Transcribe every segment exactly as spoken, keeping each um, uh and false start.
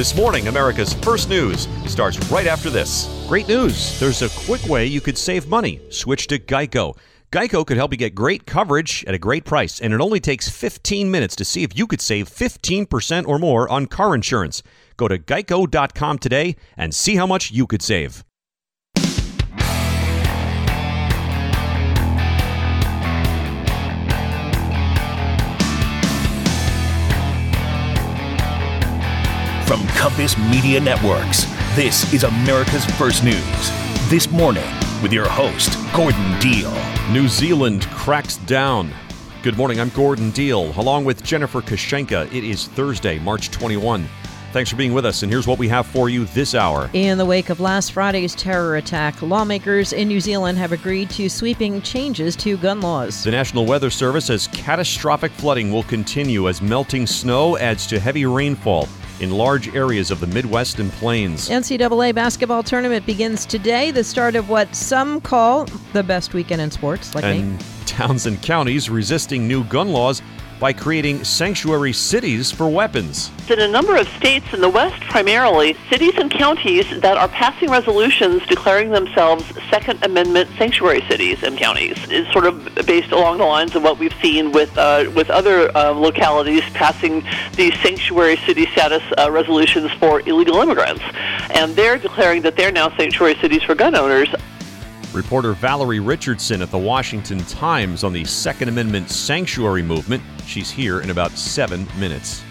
This morning, America's First News starts right after this. Great news. There's a quick way you could save money. Switch to Geico. Geico could help you get great coverage at a great price, and it only takes fifteen minutes to see if you could save fifteen percent or more on car insurance. Go to geico dot com today and see how much you could save. From Compass Media Networks, this is America's First News. This morning, with your host, Gordon Deal. New Zealand cracks down. Good morning, I'm Gordon Deal, along with Jennifer Kashenka. It is Thursday, March twenty-first. Thanks for being with us, and here's what we have for you this hour. In the wake of last Friday's terror attack, lawmakers in New Zealand have agreed to sweeping changes to gun laws. The National Weather Service says catastrophic flooding will continue as melting snow adds to heavy rainfall in large areas of the Midwest and Plains. N C double A basketball tournament begins today, the start of what some call the best weekend in sports, like and me. Towns and counties resisting new gun laws by creating sanctuary cities for weapons. In a number of states in the West, primarily, cities and counties that are passing resolutions declaring themselves Second Amendment sanctuary cities and counties. It's sort of based along the lines of what we've seen with uh, with other uh, localities passing these sanctuary city status uh, resolutions for illegal immigrants. And they're declaring that they're now sanctuary cities for gun owners. Reporter Valerie Richardson at the Washington Times on the Second Amendment sanctuary movement. She's here in about seven minutes.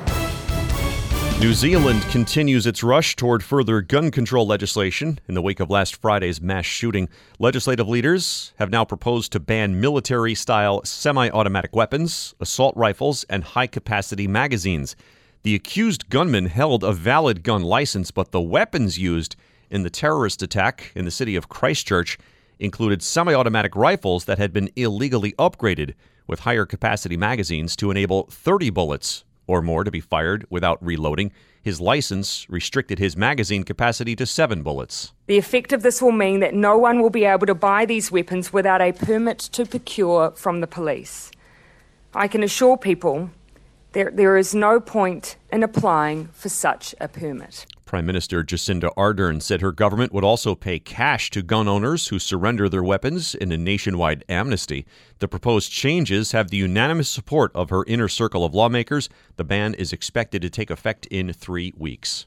New Zealand continues its rush toward further gun control legislation. In the wake of last Friday's mass shooting, legislative leaders have now proposed to ban military-style semi-automatic weapons, assault rifles, and high-capacity magazines. The accused gunman held a valid gun license, but the weapons used in the terrorist attack in the city of Christchurch included semi-automatic rifles that had been illegally upgraded with higher capacity magazines to enable thirty bullets or more to be fired without reloading. His license restricted his magazine capacity to seven bullets. The effect of this will mean that no one will be able to buy these weapons without a permit to procure from the police. I can assure people that there is no point in applying for such a permit. Prime Minister Jacinda Ardern said her government would also pay cash to gun owners who surrender their weapons in a nationwide amnesty. The proposed changes have the unanimous support of her inner circle of lawmakers. The ban is expected to take effect in three weeks.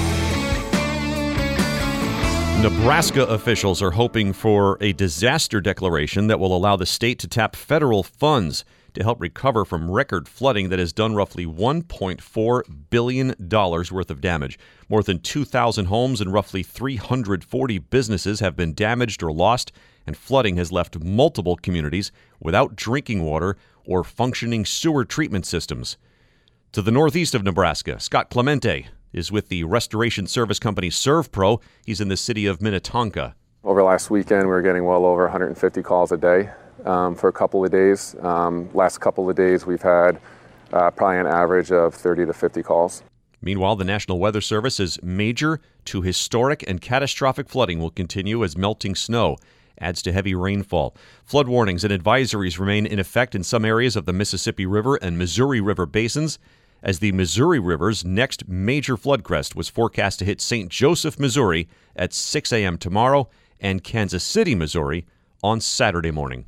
Nebraska officials are hoping for a disaster declaration that will allow the state to tap federal funds to help recover from record flooding that has done roughly one point four billion dollars worth of damage. More than two thousand homes and roughly three hundred forty businesses have been damaged or lost, and flooding has left multiple communities without drinking water or functioning sewer treatment systems. To the northeast of Nebraska, Scott Clemente is with the restoration service company ServPro. He's in the city of Minnetonka. Over last weekend, we were getting well over one hundred fifty calls a day. Um, for a couple of days. Um, last couple of days, we've had uh, probably an average of thirty to fifty calls. Meanwhile, the National Weather Service says major to historic and catastrophic flooding will continue as melting snow adds to heavy rainfall. Flood warnings and advisories remain in effect in some areas of the Mississippi River and Missouri River basins, as the Missouri River's next major flood crest was forecast to hit Saint Joseph, Missouri at six a.m. tomorrow and Kansas City, Missouri on Saturday morning.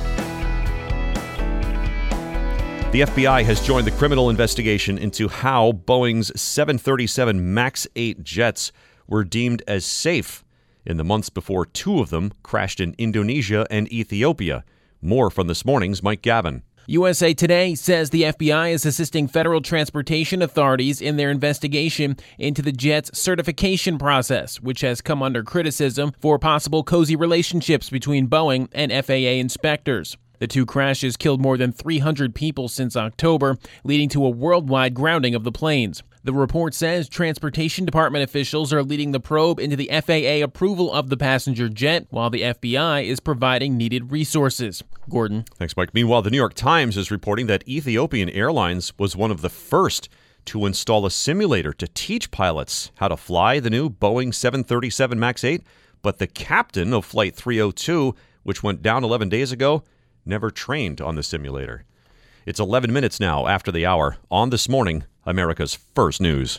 The F B I has joined the criminal investigation into how Boeing's seven thirty-seven MAX eight jets were deemed as safe in the months before two of them crashed in Indonesia and Ethiopia. More from this morning's Mike Gavin. U S A Today says the F B I is assisting federal transportation authorities in their investigation into the jet's certification process, which has come under criticism for possible cozy relationships between Boeing and F A A inspectors. The two crashes killed more than three hundred people since October, leading to a worldwide grounding of the planes. The report says Transportation Department officials are leading the probe into the F A A approval of the passenger jet, while the F B I is providing needed resources. Gordon. Thanks, Mike. Meanwhile, the New York Times is reporting that Ethiopian Airlines was one of the first to install a simulator to teach pilots how to fly the new Boeing seven thirty-seven MAX eight, but the captain of Flight three oh two, which went down eleven days ago, never trained on the simulator. It's eleven minutes now after the hour on This Morning, America's First News.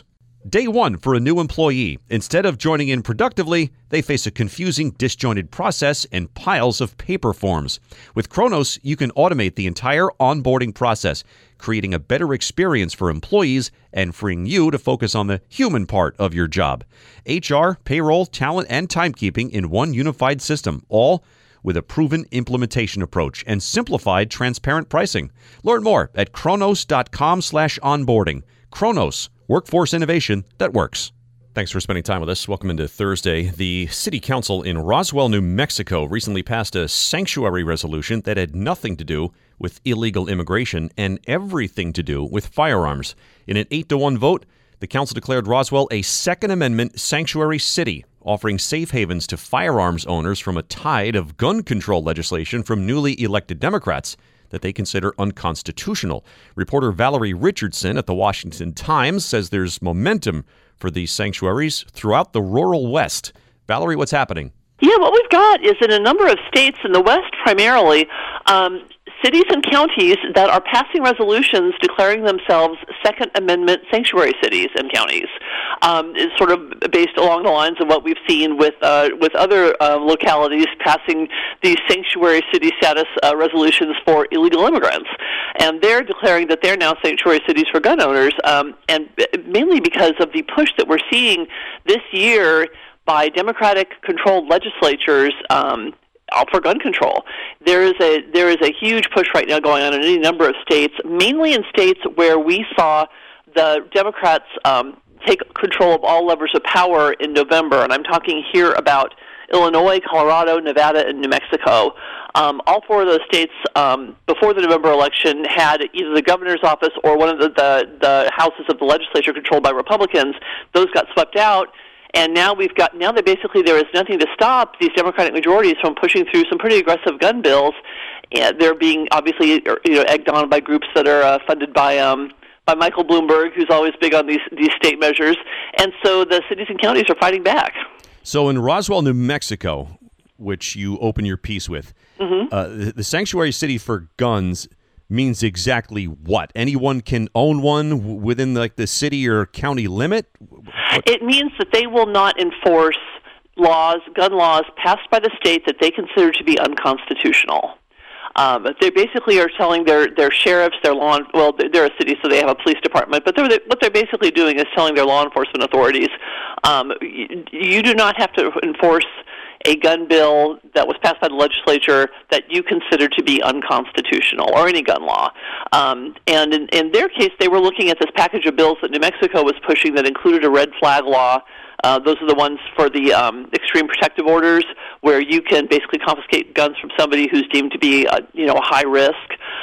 Day one for a new employee. Instead of joining in productively, they face a confusing, disjointed process and piles of paper forms. With Kronos, you can automate the entire onboarding process, creating a better experience for employees and freeing you to focus on the human part of your job. H R, payroll, talent, and timekeeping in one unified system, all with a proven implementation approach and simplified, transparent pricing. Learn more at kronos.com slash onboarding. Kronos, workforce innovation that works. Thanks for spending time with us. Welcome into Thursday. The City Council in Roswell, New Mexico recently passed a sanctuary resolution that had nothing to do with illegal immigration and everything to do with firearms. In an eight to one vote, the council declared Roswell a Second Amendment sanctuary city, offering safe havens to firearms owners from a tide of gun control legislation from newly elected Democrats that they consider unconstitutional. Reporter Valerie Richardson at the Washington Times says there's momentum for these sanctuaries throughout the rural West. Valerie, what's happening? Yeah, what we've got is in a number of states in the West primarily, um, cities and counties that are passing resolutions declaring themselves Second Amendment sanctuary cities and counties. Um, is sort of based along the lines of what we've seen with uh, with other uh, localities passing these sanctuary city status uh, resolutions for illegal immigrants. And they're declaring that they're now sanctuary cities for gun owners, um, and mainly because of the push that we're seeing this year by Democratic-controlled legislatures um, for gun control. There is a there is a huge push right now going on in any number of states, mainly in states where we saw the Democrats um, take control of all levers of power in November, and I'm talking here about Illinois, Colorado, Nevada, and New Mexico. Um, all four of those states, um, before the November election, had either the governor's office or one of the, the, the houses of the legislature controlled by Republicans. Those got swept out. And now we've got, now that basically there is nothing to stop these Democratic majorities from pushing through some pretty aggressive gun bills. And they're being obviously, you know, egged on by groups that are uh, funded by um, by Michael Bloomberg, who's always big on these these state measures. And so the cities and counties are fighting back. So in Roswell, New Mexico, which you open your piece with, mm-hmm. uh, the, the sanctuary city for guns means exactly what? Anyone can own one within like the city or county limit? What? It means that they will not enforce laws, gun laws passed by the state that they consider to be unconstitutional. Um, they basically are telling their, their sheriffs, their law, well, they're a city, so they have a police department, but they're, what they're basically doing is telling their law enforcement authorities, um, you, you do not have to enforce a gun bill that was passed by the legislature that you consider to be unconstitutional, or any gun law. Um, and in, in their case, they were looking at this package of bills that New Mexico was pushing that included a red flag law. Uh, those are the ones for the um, extreme protective orders, where you can basically confiscate guns from somebody who's deemed to be, uh, you know, high risk.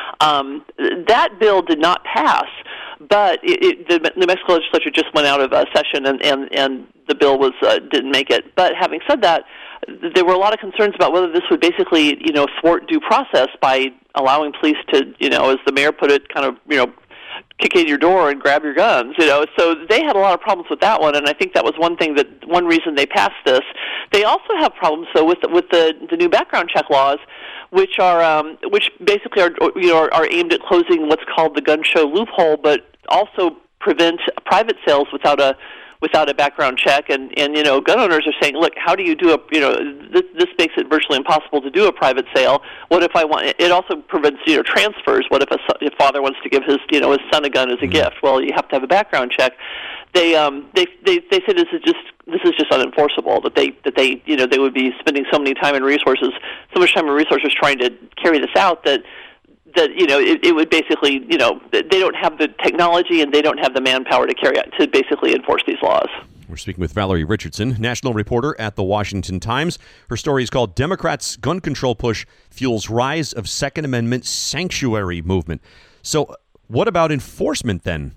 Um, that bill did not pass, but it, it, the New Mexico legislature just went out of uh, session, and, and, and the bill was uh, didn't make it. But having said that, there were a lot of concerns about whether this would basically, you know, thwart due process by allowing police to, you know, as the mayor put it, kind of, you know, kick in your door and grab your guns, you know. So they had a lot of problems with that one, and I think that was one thing that one reason they passed this. They also have problems though with the, with the the new background check laws, which are um, which basically are you know are, are aimed at closing what's called the gun show loophole, but also prevent private sales without a without a background check. And, and you know, gun owners are saying, look, how do you do a, you know, this, this makes it virtually impossible to do a private sale. What if I want, it also prevents, you know, transfers. What if a, if father wants to give his, you know, his son a gun as a mm-hmm. gift? Well, you have to have a background check. They, um, they, they, they said this is just, this is just unenforceable, that they, that they, you know, they would be spending so many time and resources, so much time and resources trying to carry this out that, that, you know, it, it would basically, you know, they don't have the technology and they don't have the manpower to carry out, to basically enforce these laws. We're speaking with Valerie Richardson, national reporter at the Washington Times. Her story is called Democrats' Gun Control Push Fuels Rise of Second Amendment Sanctuary Movement. So what about enforcement then?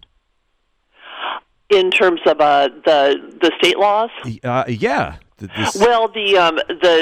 In terms of uh, the the state laws? Uh, yeah. This... Well, the um, the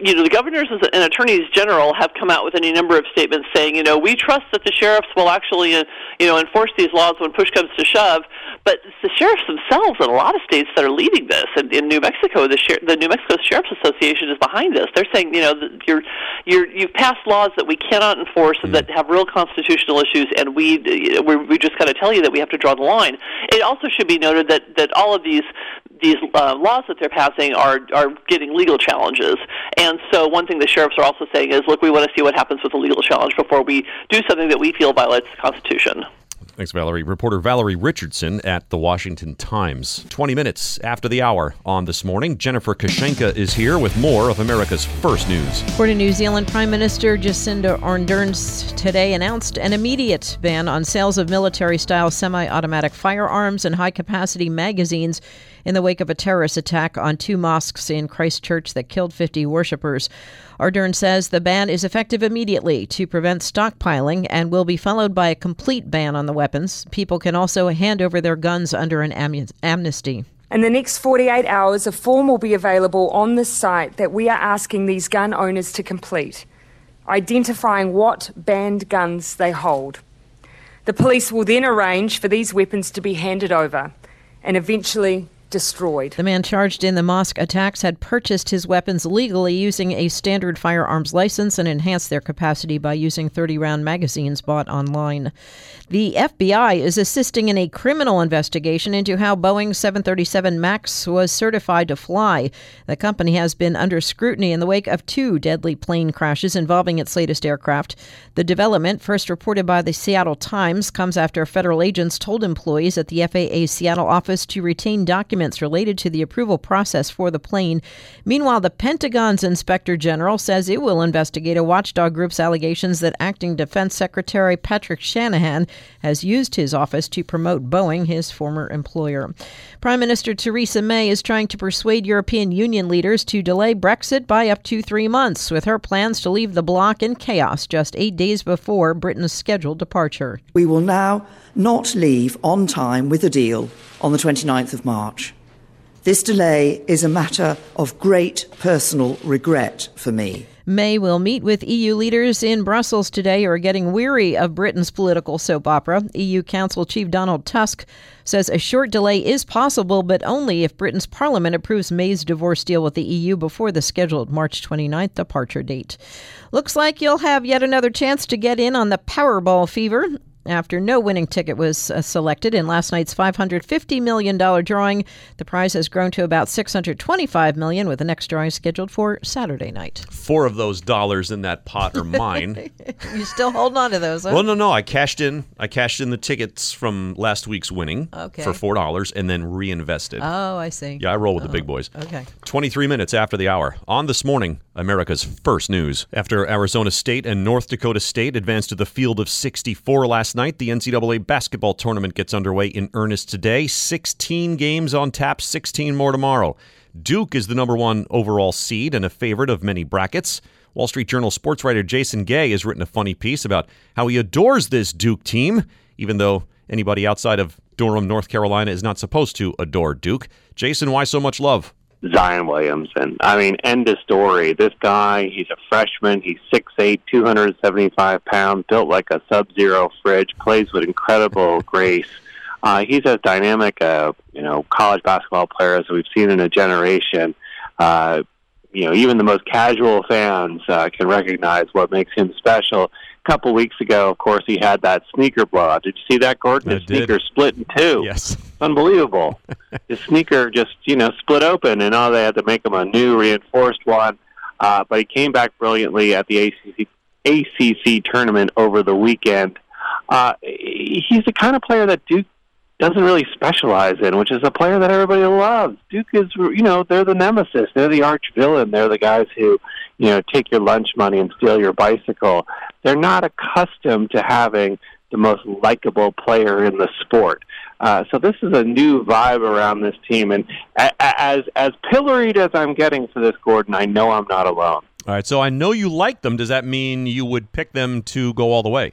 you know, the governors and attorneys general have come out with any number of statements saying, you know, we trust that the sheriffs will actually, uh, you know, enforce these laws when push comes to shove. But it's the sheriffs themselves in a lot of states that are leading this. And in New Mexico, the, Sher- the New Mexico Sheriff's Association is behind this. They're saying, you know, you're, you're, you've passed laws that we cannot enforce and that have real constitutional issues, and we we we just got to tell you that we have to draw the line. It also should be noted that, that all of these these uh, laws that they're passing are are getting legal challenges. And so one thing the sheriffs are also saying is, look, we want to see what happens with the legal challenge before we do something that we feel violates the Constitution. Thanks, Valerie. Reporter Valerie Richardson at The Washington Times. twenty minutes after the hour on This Morning, Jennifer Kashenka is here with more of America's First News. According to New Zealand Prime Minister Jacinda Ardern today announced an immediate ban on sales of military-style semi-automatic firearms and high-capacity magazines in the wake of a terrorist attack on two mosques in Christchurch that killed fifty worshippers. Ardern says the ban is effective immediately to prevent stockpiling and will be followed by a complete ban on the weapons. People can also hand over their guns under an am- amnesty. In the next forty-eight hours, a form will be available on this site that we are asking these gun owners to complete, identifying what banned guns they hold. The police will then arrange for these weapons to be handed over and eventually destroyed. The man charged in the mosque attacks had purchased his weapons legally using a standard firearms license and enhanced their capacity by using thirty-round magazines bought online. The F B I is assisting in a criminal investigation into how Boeing seven thirty-seven MAX was certified to fly. The company has been under scrutiny in the wake of two deadly plane crashes involving its latest aircraft. The development, first reported by the Seattle Times, comes after federal agents told employees at the F A A Seattle office to retain documents related to the approval process for the plane. Meanwhile, the Pentagon's Inspector General says it will investigate a watchdog group's allegations that Acting Defense Secretary Patrick Shanahan has used his office to promote Boeing, his former employer. Prime Minister Theresa May is trying to persuade European Union leaders to delay Brexit by up to three months, with her plans to leave the bloc in chaos just eight days before Britain's scheduled departure. We will now not leave on time with a deal on the twenty-ninth of March. This delay is a matter of great personal regret for me. May will meet with E U leaders in Brussels today who are getting weary of Britain's political soap opera. E U Council Chief Donald Tusk says a short delay is possible, but only if Britain's parliament approves May's divorce deal with the E U before the scheduled March twenty-ninth departure date. Looks like you'll have yet another chance to get in on the Powerball fever after no winning ticket was uh, selected in last night's five hundred fifty million dollars drawing. The prize has grown to about six hundred twenty-five million dollars, with the next drawing scheduled for Saturday night. Four of those dollars in that pot are mine. You still holding on to those, huh? Well, no, no. I cashed in. I cashed in the tickets from last week's winning okay. for four dollars and then reinvested. Oh, I see. Yeah, I roll with oh, the big boys. Okay. twenty-three minutes after the hour. On This Morning, America's First News. After Arizona State and North Dakota State advanced to the field of sixty-four last night, the N C double A basketball tournament gets underway in earnest today. sixteen games on tap, sixteen more tomorrow. Duke is the number one overall seed and a favorite of many brackets. Wall Street Journal sports writer Jason Gay has written a funny piece about how he adores this Duke team, even though anybody outside of Durham, North Carolina is not supposed to adore Duke. Jason, why so much love? Zion Williamson. I mean, end of story. This guy, he's a freshman. He's six eight, two hundred seventy-five pounds, built like a Sub-Zero fridge, plays with incredible grace. Uh, he's as dynamic a you know college basketball player as we've seen in a generation. Uh, you know, even the most casual fans uh, can recognize what makes him special. A couple weeks ago, of course, he had that sneaker blowout. Did you see that, Gordon? His sneaker split in two. Yes. Unbelievable. His sneaker just, you know, split open, and all they had to make him a new reinforced one. Uh, but he came back brilliantly at the A C C, A C C tournament over the weekend. Uh, he's the kind of player that Duke doesn't really specialize in, which is a player that everybody loves. Duke is, you know, they're the nemesis. They're the arch villain. They're the guys who, you know, take your lunch money and steal your bicycle. They're not accustomed to having the most likable player in the sport. Uh, so this is a new vibe around this team. And a- as as pilloried as I'm getting for this, Gordon, I know I'm not alone. All right, so I know you like them. Does that mean you would pick them to go all the way?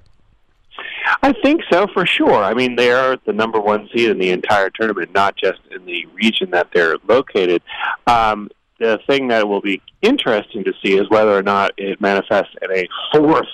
I think so, for sure. I mean, they are the number one seed in the entire tournament, not just in the region that they're located. Um, the thing that will be interesting to see is whether or not it manifests in a fourth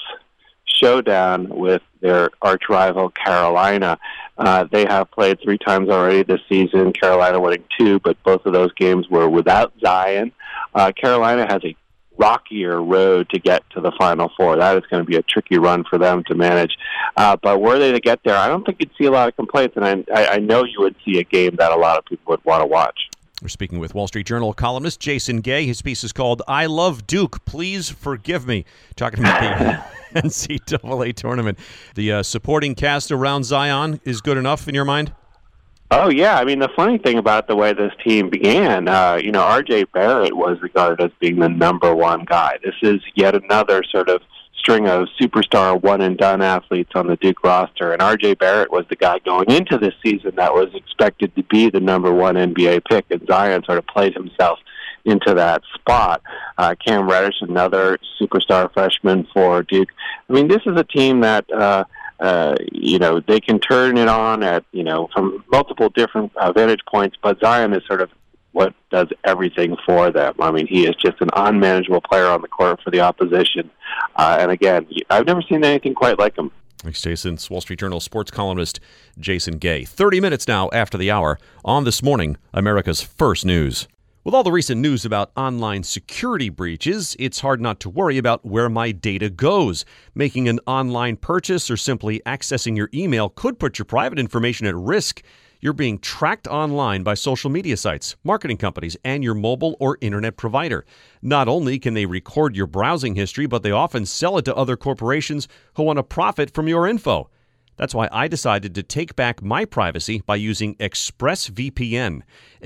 showdown with their arch rival Carolina. Uh, they have played three times already this season, Carolina winning two, but both of those games were without Zion. Uh, Carolina has a rockier road to get to the Final Four. That is going to be a tricky run for them to manage. Uh, but were they to get there, I don't think you'd see a lot of complaints, and I, I, I know you would see a game that a lot of people would want to watch. We're speaking with Wall Street Journal columnist Jason Gay. His piece is called I Love Duke, Please Forgive Me, talking about the N C double A tournament. The uh, supporting cast around Zion is good enough in your mind? Oh, yeah. I mean, the funny thing about the way this team began, uh, you know, R J Barrett was regarded as being the number one guy. This is yet another sort of string of superstar one-and-done athletes on the Duke roster, and R J Barrett was the guy going into this season that was expected to be the number one N B A pick, and Zion sort of played himself into that spot. Uh, Cam Reddish, another superstar freshman for Duke. I mean, this is a team that, uh, uh, you know, they can turn it on at, you know, from multiple different uh, vantage points, but Zion is sort of what does everything for them. I mean, he is just an unmanageable player on the court for the opposition. Uh, and again, I've never seen anything quite like him. Thanks, Jason. It's Wall Street Journal sports columnist Jason Gay. thirty minutes now after the hour on This Morning, America's First News. With all the recent news about online security breaches, it's hard not to worry about where my data goes. Making an online purchase or simply accessing your email could put your private information at risk. You're being tracked online by social media sites, marketing companies, and your mobile or internet provider. Not only can they record your browsing history, but they often sell it to other corporations who want to profit from your info. That's why I decided to take back my privacy by using ExpressVPN.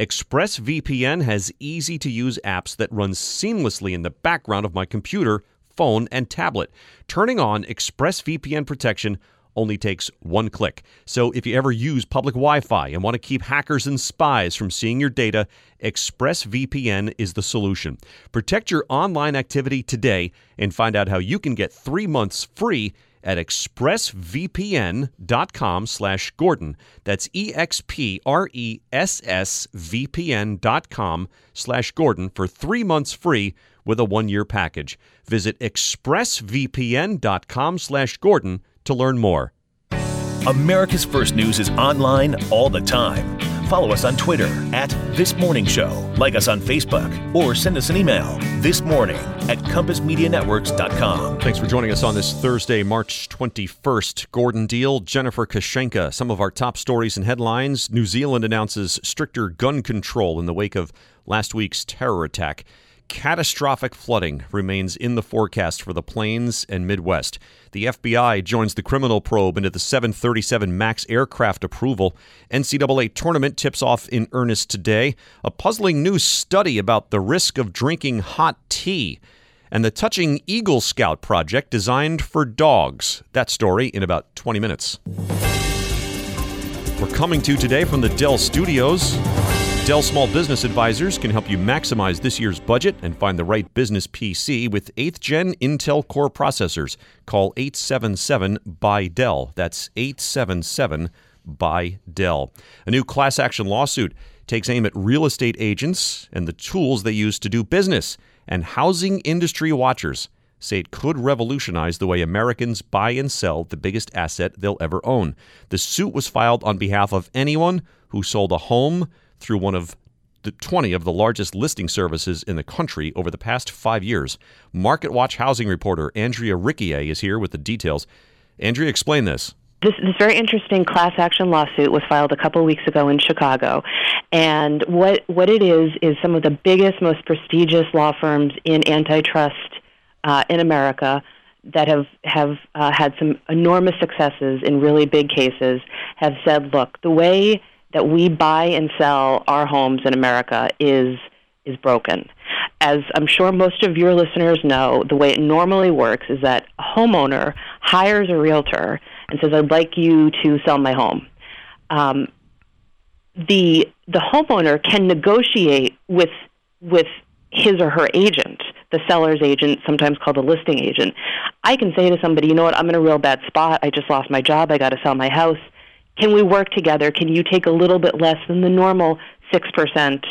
ExpressVPN has easy-to-use apps that run seamlessly in the background of my computer, phone, and tablet. Turning on ExpressVPN protection only takes one click. So if you ever use public Wi-Fi and want to keep hackers and spies from seeing your data, ExpressVPN is the solution. Protect your online activity today and find out how you can get three months free at expressvpn.com slash Gordon. That's E-X-P-R-E-S-S-V-P-N dot com slash Gordon for three months free with a one-year package. Visit expressvpn.com slash Gordon to learn more. America's First News is online all the time. Follow us on Twitter at This Morning Show. Like us on Facebook or send us an email this morning at compass media networks dot com. Thanks for joining us on this Thursday, March twenty-first. Gordon Deal, Jennifer Kashenka. Some of our top stories and headlines. New Zealand announces stricter gun control in the wake of last week's terror attack. Catastrophic flooding remains in the forecast for the Plains and Midwest. The F B I joins the criminal probe into the seven thirty-seven MAX aircraft approval. N C double A tournament tips off in earnest today. A puzzling new study about the risk of drinking hot tea. And the touching Eagle Scout project designed for dogs. That story in about twenty minutes. We're coming to you today from the Dell Studios. Dell Small Business Advisors can help you maximize this year's budget and find the right business P C with eighth gen Intel Core processors. Call eight seven seven B Y Dell. That's eight seven seven B Y Dell. A new class action lawsuit takes aim at real estate agents and the tools they use to do business. And housing industry watchers say it could revolutionize the way Americans buy and sell the biggest asset they'll ever own. The suit was filed on behalf of anyone who sold a home through one of the twenty of the largest listing services in the country over the past five years. MarketWatch housing reporter Andrea Riccier is here with the details. Andrea, explain this. This, this very interesting class action lawsuit was filed a couple of weeks ago in Chicago. And what, what it is, is some of the biggest, most prestigious law firms in antitrust uh, in America that have, have uh, had some enormous successes in really big cases have said, look, the way that we buy and sell our homes in America is is broken. As I'm sure most of your listeners know, the way it normally works is that a homeowner hires a realtor and says, I'd like you to sell my home. Um, the the homeowner can negotiate with with his or her agent, the seller's agent, sometimes called a listing agent. I can say to somebody, you know what, I'm in a real bad spot. I just lost my job. I got to sell my house. Can we work together? Can you take a little bit less than the normal six percent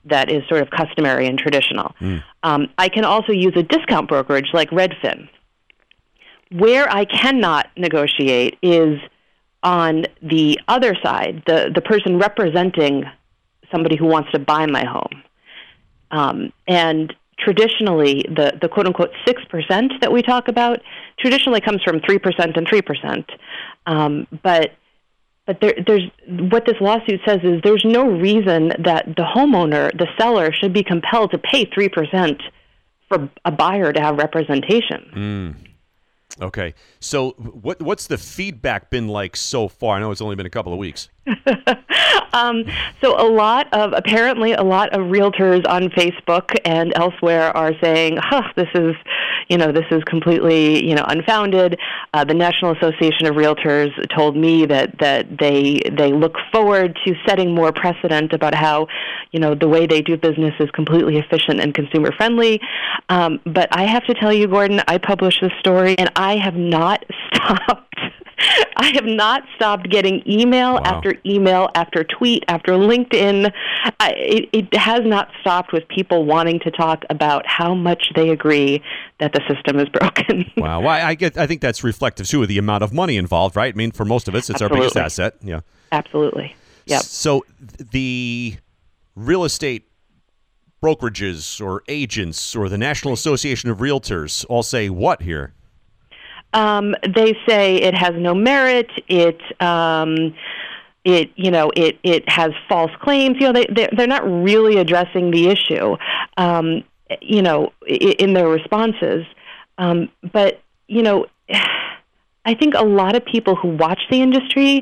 that is sort of customary and traditional. Mm. Um, I can also use a discount brokerage like Redfin. Where I cannot negotiate is on the other side, the, the person representing somebody who wants to buy my home. Um, and traditionally, the, the quote-unquote six percent that we talk about traditionally comes from three percent and three percent. Um, but but there, there's what this lawsuit says is there's no reason that the homeowner, the seller, should be compelled to pay three percent for a buyer to have representation. Mm. Okay. So what what's the feedback been like so far? I know it's only been a couple of weeks. um, so a lot of, apparently a lot of realtors on Facebook and elsewhere are saying, huh, this is, you know, this is completely, you know, unfounded. Uh, the National Association of Realtors told me that, that they, they look forward to setting more precedent about how, you know, the way they do business is completely efficient and consumer friendly. Um, but I have to tell you, Gordon, I published this story and I have not stopped. I have not stopped getting email wow. after email after tweet after LinkedIn. I, it, it has not stopped with people wanting to talk about how much they agree that the system is broken. Wow. Well, I get. I think that's reflective too of the amount of money involved, right? I mean, for most of us, it's Absolutely. our biggest asset. Yeah. Absolutely. Yep. So the real estate brokerages or agents or the National Association of Realtors all say what here? Um, they say it has no merit. It, um, it, you know, it, it has false claims. You know, they they're, they're not really addressing the issue, um, you know, in their responses. Um, but you know, I think a lot of people who watch the industry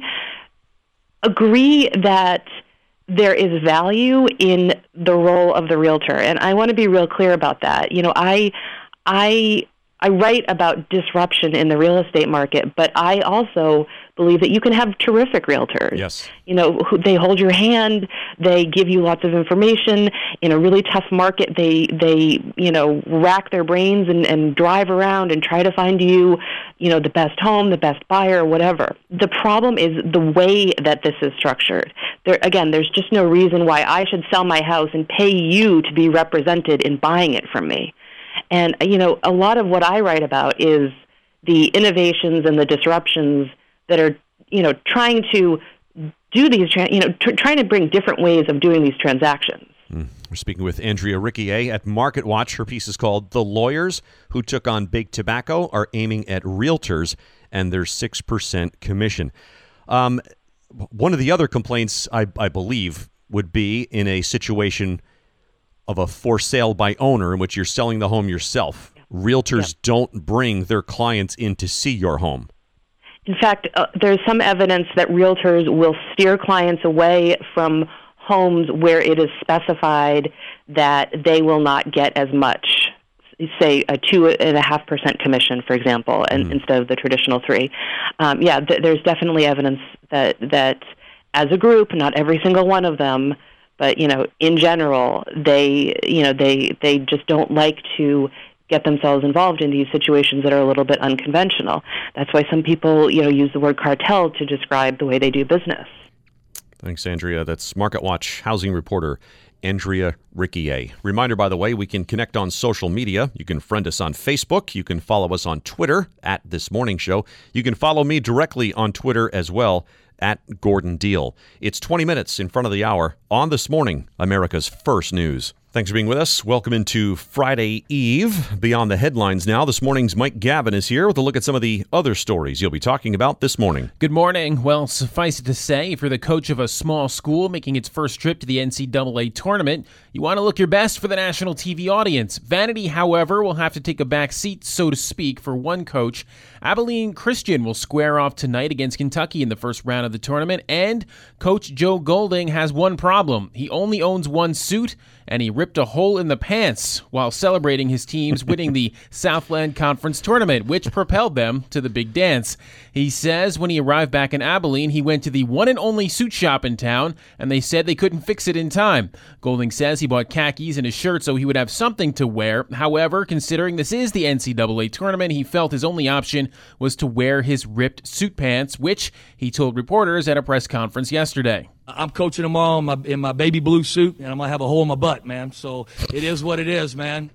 agree that there is value in the role of the realtor, and I want to be real clear about that. You know, I, I. I write about disruption in the real estate market, but I also believe that you can have terrific realtors. Yes. You know, who, they hold your hand, they give you lots of information. In a really tough market, they, they you know, rack their brains and, and drive around and try to find you, you know, the best home, the best buyer, whatever. The problem is the way that this is structured. There, again, there's just no reason why I should sell my house and pay you to be represented in buying it from me. And, you know, a lot of what I write about is the innovations and the disruptions that are, you know, trying to do these, you know, tr- trying to bring different ways of doing these transactions. Mm. We're speaking with Andrea Riccier at MarketWatch. Her piece is called "The Lawyers Who Took on Big Tobacco Are Aiming at Realtors and Their six percent Commission." Um, one of the other complaints, I, I believe, would be in a situation of a for sale by owner in which you're selling the home yourself. Realtors yep. don't bring their clients in to see your home. In fact, uh, there's some evidence that realtors will steer clients away from homes where it is specified that they will not get as much, say a two and a half percent commission, for example, and mm. instead of the traditional three. Um, yeah, th- there's definitely evidence that that as a group, not every single one of them, but, you know, in general, they, you know, they, they just don't like to get themselves involved in these situations that are a little bit unconventional. That's why some people, you know, use the word cartel to describe the way they do business. Thanks, Andrea. That's MarketWatch housing reporter Andrea Riccier. Reminder, by the way, we can connect on social media. You can friend us on Facebook. You can follow us on Twitter at This Morning Show. You can follow me directly on Twitter as well, at Gordon Deal. It's twenty minutes in front of the hour on This Morning, America's First News. Thanks for being with us. Welcome into Friday Eve. Beyond the headlines now, this morning's Mike Gavin is here with a look at some of the other stories you'll be talking about this morning. Good morning. Well, suffice it to say, if you're the coach of a small school making its first trip to the N C double A tournament, you want to look your best for the national T V audience. Vanity, however, will have to take a back seat, so to speak, for one coach. Abilene Christian will square off tonight against Kentucky in the first round of the tournament, and Coach Joe Golding has one problem. He only owns one suit, and he ripped a hole in the pants while celebrating his team's winning the Southland Conference tournament, which propelled them to the big dance. He says when he arrived back in Abilene, he went to the one and only suit shop in town, and they said they couldn't fix it in time. Golding says he bought khakis and a shirt so he would have something to wear. However, considering this is the N C double A tournament, he felt his only option was to wear his ripped suit pants, which he told reporters at a press conference yesterday. I'm coaching tomorrow in my, in my baby blue suit, and I'm going to have a hole in my butt, man. So it is what it is, man.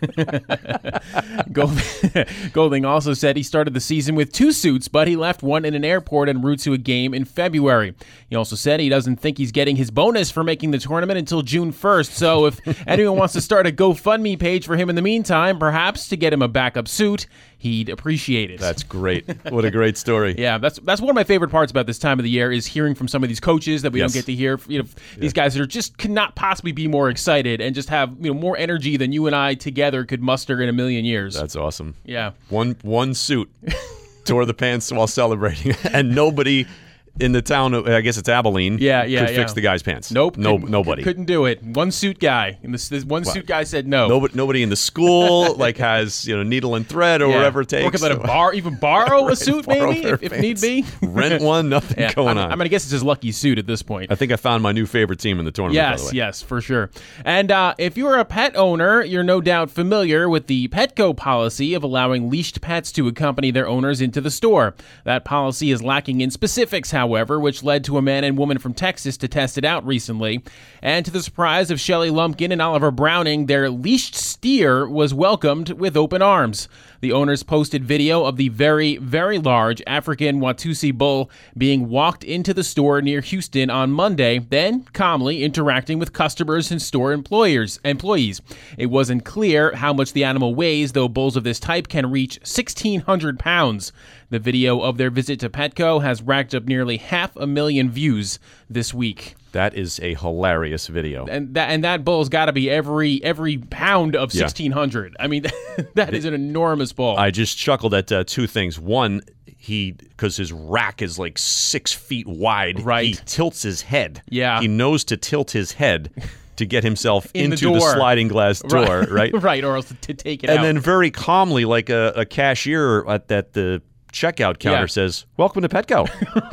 Golding also said he started the season with two suits, but he left one in an airport en route to a game in February. He also said he doesn't think he's getting his bonus for making the tournament until June first. So if anyone wants to start a GoFundMe page for him in the meantime, perhaps to get him a backup suit, he'd appreciate it. That's great. What a great story. Yeah, that's that's one of my favorite parts about this time of the year is hearing from some of these coaches that we Yes. don't get to hear. You know, these Yeah. guys that are just could not possibly be more excited and just have, you know, more energy than you and I together could muster in a million years. That's awesome. Yeah. One one suit tore the pants while celebrating, and nobody in the town of, I guess it's Abilene, Yeah, yeah, could yeah. fix the guy's pants. Nope. No, couldn't- nobody. Couldn't do it. One suit guy. And this, this one What? suit guy said no. Nobody, nobody in the school like has you know needle and thread or Yeah. whatever it takes. Or could let him bar, even borrow a Right, suit borrow maybe their if, if need be. Rent one, nothing Yeah, going I'm, on. I'm going to guess it's his lucky suit at this point. I think I found my new favorite team in the tournament, by the Yes, way. yes, for sure. And uh, if you're a pet owner, you're no doubt familiar with the Petco policy of allowing leashed pets to accompany their owners into the store. That policy is lacking in specifics, however, which led to a man and woman from Texas to test it out recently. And to the surprise of Shelley Lumpkin and Oliver Browning, their leashed steer was welcomed with open arms. The owners posted video of the very, very large African Watusi bull being walked into the store near Houston on Monday, then calmly interacting with customers and store employers, employees. It wasn't clear how much the animal weighs, though bulls of this type can reach sixteen hundred pounds. The video of their visit to Petco has racked up nearly half a million views this week. That is a hilarious video. And that and that bull's got to be every every pound of Yeah. sixteen hundred. I mean, that is an enormous bull. I just chuckled at uh, two things. One, he because his rack is like six feet wide. Right. He tilts his head. Yeah. He knows to tilt his head to get himself In the into the, door. sliding glass door. Right. right, or else to take it And out. then very calmly, like a, a cashier at that the checkout counter Yeah. says, "Welcome to Petco."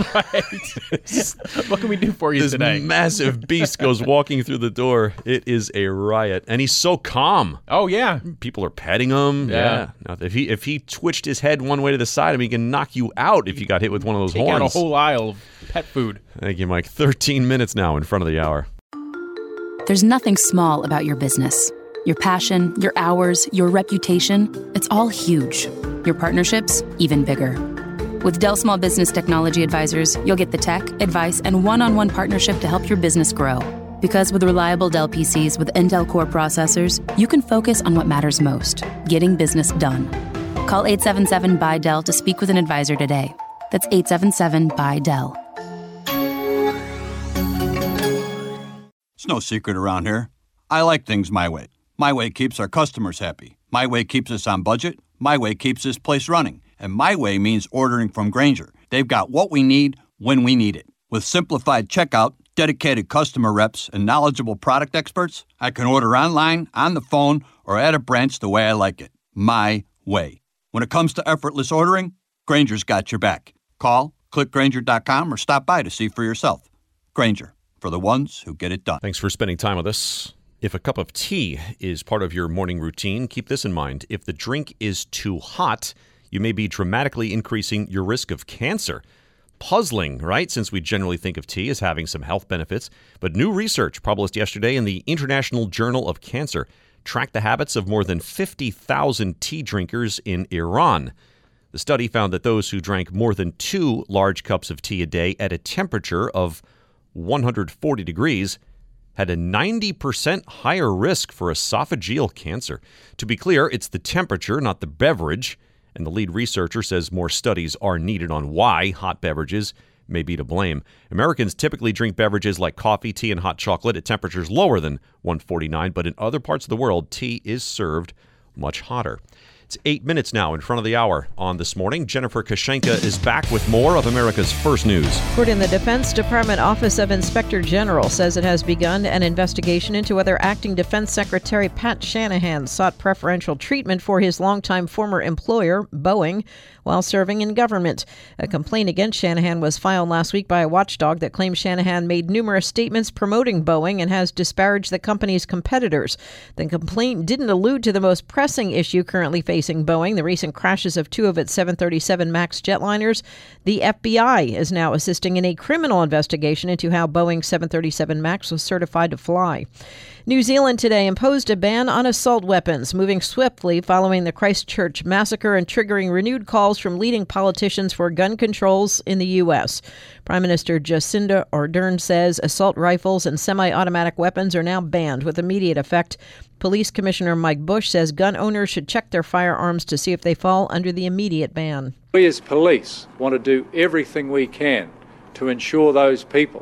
Right. What can we do for you This today? massive beast goes walking through the door. It is a riot, and he's so calm. Oh yeah, people are petting him. Yeah. Yeah. Now, if he if he twitched his head one way to the side, I mean, he can knock you out if you got hit with one of those Take horns. out a whole aisle of pet food. Thank you, Mike. thirteen minutes now in front of the hour. There's nothing small about your business. Your passion, your hours, your reputation, it's all huge. Your partnerships, even bigger. With Dell Small Business Technology Advisors, you'll get the tech, advice, and one-on-one partnership to help your business grow. Because with reliable Dell P Cs with Intel Core processors, you can focus on what matters most, getting business done. Call eight seven seven, B Y, D E L L to speak with an advisor today. That's eight seven seven, B Y, D E L L. It's no secret around here. I like things my way. My way keeps our customers happy. My way keeps us on budget. My way keeps this place running. And my way means ordering from Grainger. They've got what we need when we need it. With simplified checkout, dedicated customer reps, and knowledgeable product experts, I can order online, on the phone, or at a branch the way I like it. My way. When it comes to effortless ordering, Grainger's got your back. Call, click Grainger dot com, or stop by to see for yourself. Grainger, for the ones who get it done. Thanks for spending time with us. If a cup of tea is part of your morning routine, keep this in mind. If the drink is too hot, you may be dramatically increasing your risk of cancer. Puzzling, right? Since we generally think of tea as having some health benefits. But new research published yesterday in the International Journal of Cancer tracked the habits of more than fifty thousand tea drinkers in Iran. The study found that those who drank more than two large cups of tea a day at a temperature of one hundred forty degrees had a ninety percent higher risk for esophageal cancer. To be clear, it's the temperature, not the beverage. And the lead researcher says more studies are needed on why hot beverages may be to blame. Americans typically drink beverages like coffee, tea, and hot chocolate at temperatures lower than one forty-nine, but in other parts of the world, tea is served much hotter. It's eight minutes now in front of the hour on This Morning. Jennifer Kashenka is back with more of America's First News. According to the Defense Department Office of Inspector General says it has begun an investigation into whether Acting Defense Secretary Pat Shanahan sought preferential treatment for his longtime former employer, Boeing, while serving in government. A complaint against Shanahan was filed last week by a watchdog that claims Shanahan made numerous statements promoting Boeing and has disparaged the company's competitors. The complaint didn't allude to the most pressing issue currently facing facing Boeing the recent crashes of two of its seven thirty-seven MAX jetliners. The F B I is now assisting in a criminal investigation into how Boeing seven thirty-seven MAX was certified to fly. New Zealand today imposed a ban on assault weapons, moving swiftly following the Christchurch massacre and triggering renewed calls from leading politicians for gun controls in the U S. Prime Minister Jacinda Ardern says assault rifles and semi-automatic weapons are now banned with immediate effect. Police Commissioner Mike Bush says gun owners should check their firearms to see if they fall under the immediate ban. We as police want to do everything we can to ensure those people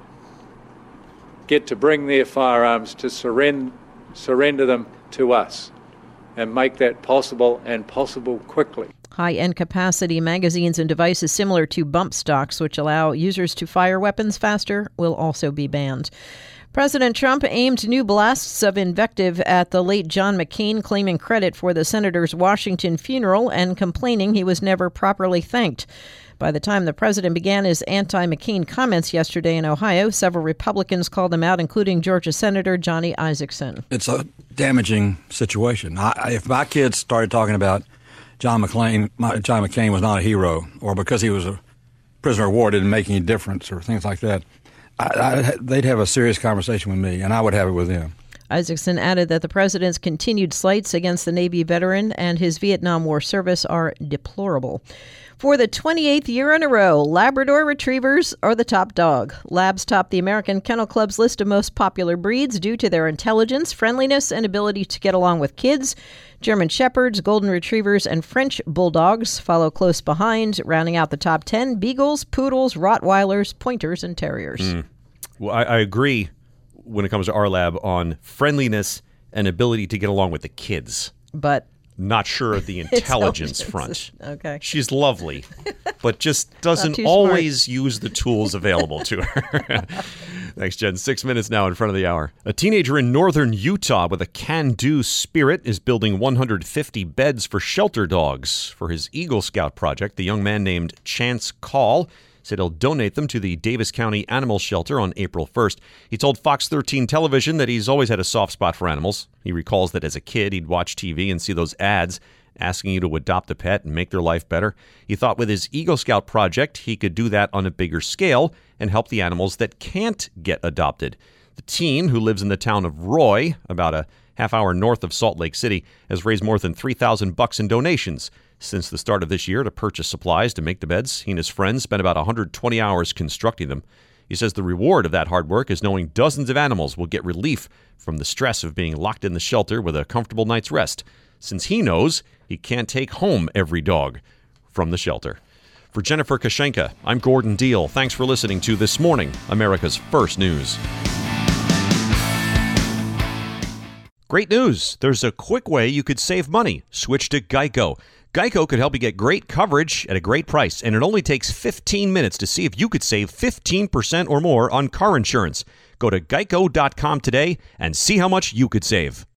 get to bring their firearms to surrender, surrender them to us and make that possible and possible quickly. High-end capacity magazines and devices similar to bump stocks, which allow users to fire weapons faster, will also be banned. President Trump aimed new blasts of invective at the late John McCain, claiming credit for the senator's Washington funeral and complaining he was never properly thanked. By the time the president began his anti-McCain comments yesterday in Ohio, several Republicans called him out, including Georgia Senator Johnny Isakson. It's a damaging situation. I, if my kids started talking about John McCain, my, John McCain was not a hero, or because he was a prisoner of war didn't make any difference, or things like that, I, I, they'd have a serious conversation with me, and I would have it with them. Isakson added that the president's continued slights against the Navy veteran and his Vietnam War service are deplorable. For the twenty-eighth year in a row, Labrador Retrievers are the top dog. Labs top the American Kennel Club's list of most popular breeds due to their intelligence, friendliness, and ability to get along with kids. German Shepherds, Golden Retrievers, and French Bulldogs follow close behind, rounding out the top ten, Beagles, Poodles, Rottweilers, Pointers, and Terriers. Mm. Well, I, I agree when it comes to our lab on friendliness and ability to get along with the kids. But not sure of the intelligence front. Okay. She's lovely, but just doesn't always use the tools available to her. Thanks, Jen. Six minutes now in front of the hour. A teenager in northern Utah with a can-do spirit is building one hundred fifty beds for shelter dogs. For his Eagle Scout project, the young man named Chance Call said he'll donate them to the Davis County Animal Shelter on April first. He told Fox thirteen Television that he's always had a soft spot for animals. He recalls that as a kid, he'd watch T V and see those ads asking you to adopt a pet and make their life better. He thought with his Eagle Scout project, he could do that on a bigger scale and help the animals that can't get adopted. The teen, who lives in the town of Roy, about a half hour north of Salt Lake City, has raised more than three thousand bucks in donations since the start of this year to purchase supplies to make the beds. He and his friends spent about one hundred twenty hours constructing them. He says the reward of that hard work is knowing dozens of animals will get relief from the stress of being locked in the shelter with a comfortable night's rest, since he knows he can't take home every dog from the shelter. For Jennifer Kashenka, I'm Gordon Deal. Thanks for listening to This Morning, America's First News. Great news. There's a quick way you could save money. Switch to Geico. Geico could help you get great coverage at a great price, and it only takes fifteen minutes to see if you could save fifteen percent or more on car insurance. Go to geico dot com today and see how much you could save.